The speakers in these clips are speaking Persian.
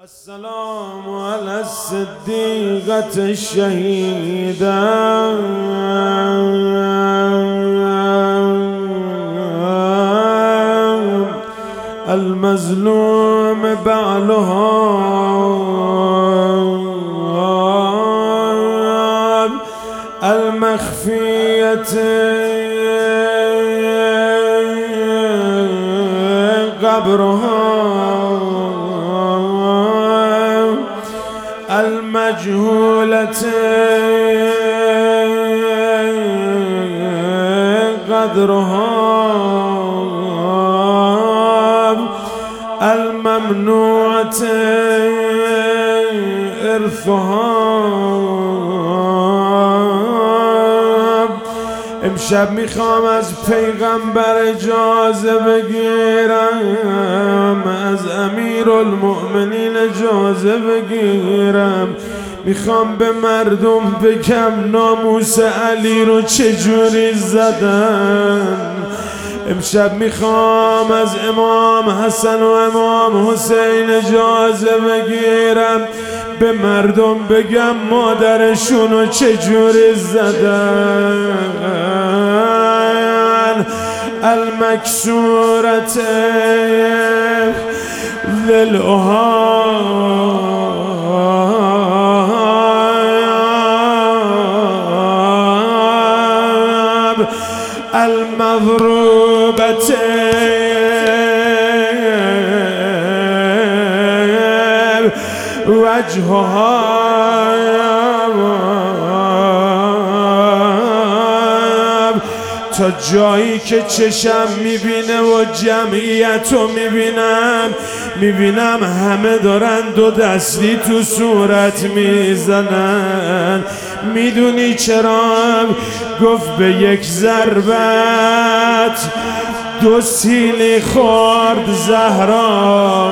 السلام على الصديقة الشهيدة المظلوم بعلها المخفية قبرها المجهولة قدرها الممنوعة إرثها. امشب میخوام از پیغمبر اجازه بگیرم، از امیرالمؤمنین اجازه بگیرم، میخوام به مردم بگم ناموس علی رو چجوری زدن. امشب میخوام از امام حسن و امام حسین اجازه بگیرم، به مردم بگم مادرشونو چجوری زدن. المکسورت للأهاب المضروبة وجهها تا جایی که چشم میبینه و جمعیت رو میبینم همه دارن دو دستی تو صورت میزنن. میدونی چرا؟ گفت به یک ضربت دو سیلی خورد زهرا،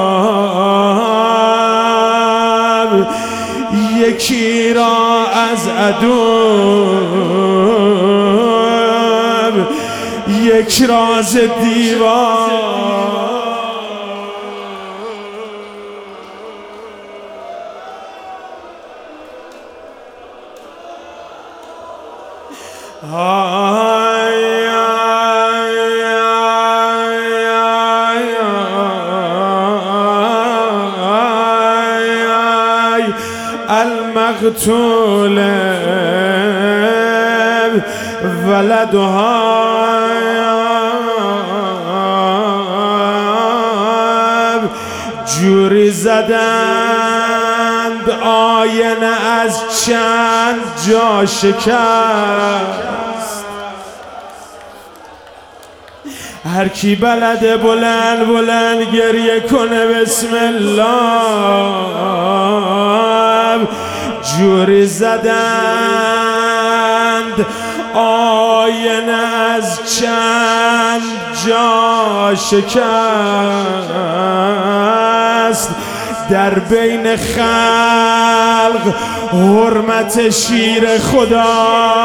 یکی را از عدو یک راز دیوار. المقتول ولدها جوری زدند آینه از چند جا شکست. هر کی بلده بلند بلند گریه کنه بسم الله. جوری زدند آینه از چند جا شکست. در بین خلق حرمت شیر خدا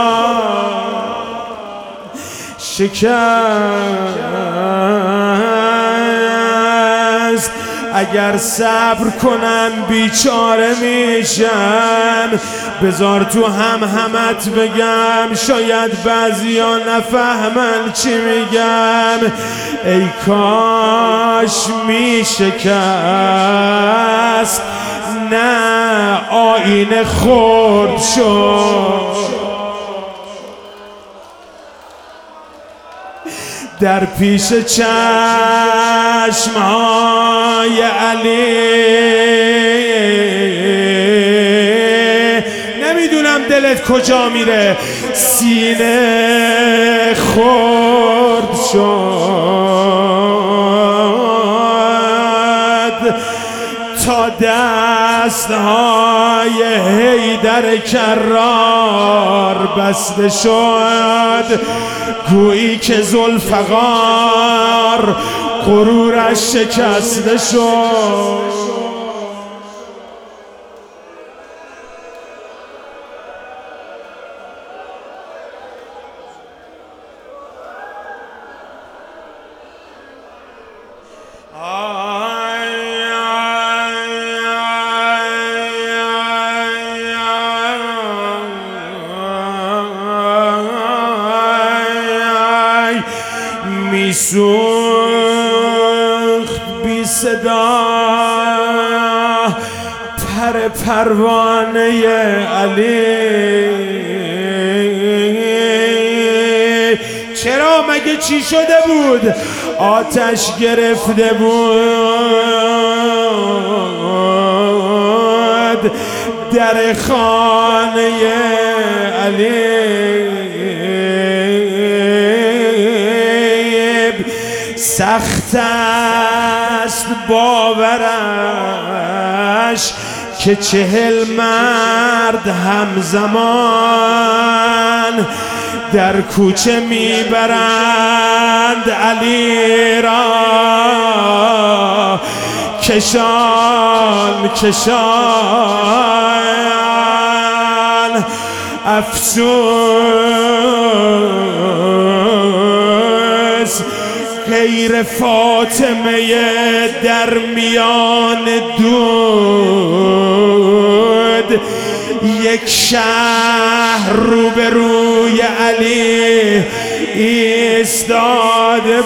شکست. اگر صبر کنن بیچاره میشن. بذار تو همت بگم، شاید بعضیا نفهمن چی میگم. ای کاش میشکست، نه آینه خرد شد. در پیش چشمهای علی نمیدونم دلت کجا میره، سینه خرد شد تا دستهای حیدر کرار بسته شد. گویی که ذوالفقار غرورش شکسته شد. میسوخت بی صدا پروانه علی. چرا مگه چی شده بود؟ آتش گرفته بود در خانه علی. سخت است باورش که 40 مرد همزمان در کوچه میبرند علی را کشان کشان. افسوس غیر فاطمه در میان دود، یک شهر روبروی علی ایستاده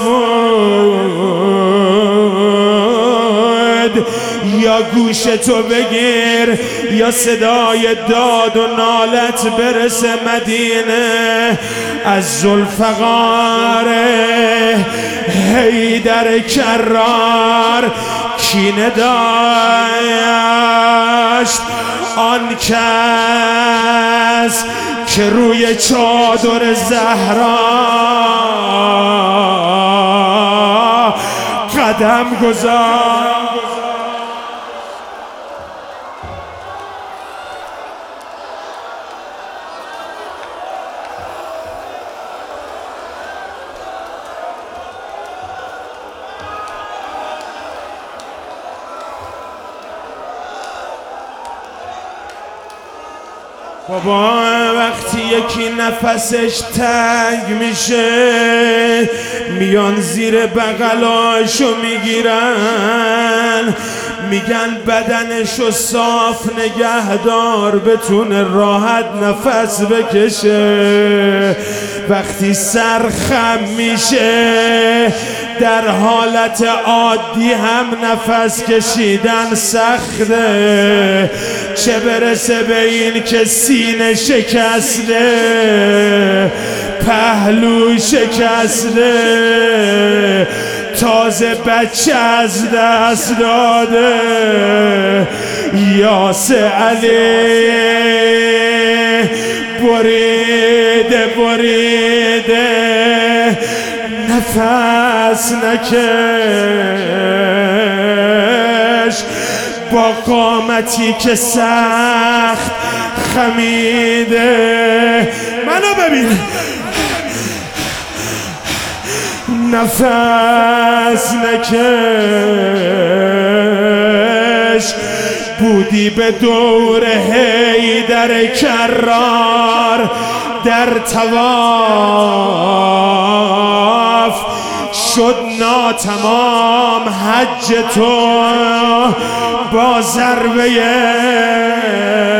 بود. یا گوش تو بگیر یا صدای داد و نالت برسه مدینه از ذوالفقار حیدر کرار. کینه داشت آن کس که روی چادر زهرا قدم گذاشت. بابا وقتی یکی نفسش تنگ میشه میان زیر بغلاشو میگیرن، میگن بدنشو صاف نگهدار بتونه راحت نفس بکشه. وقتی سر خم میشه در حالت عادی هم نفس کشیدن سخته، چه برسه به این که سینه شکسته، پهلو شکسته، تازه بچه از دست داده. یاسه علی بریده بریده نفس نکش، با قامتی که سخت خمیده. منو ببین نفس نکش. بودی به دور حیدر کرار در طواف، شد ناتمام حج تو با ضربه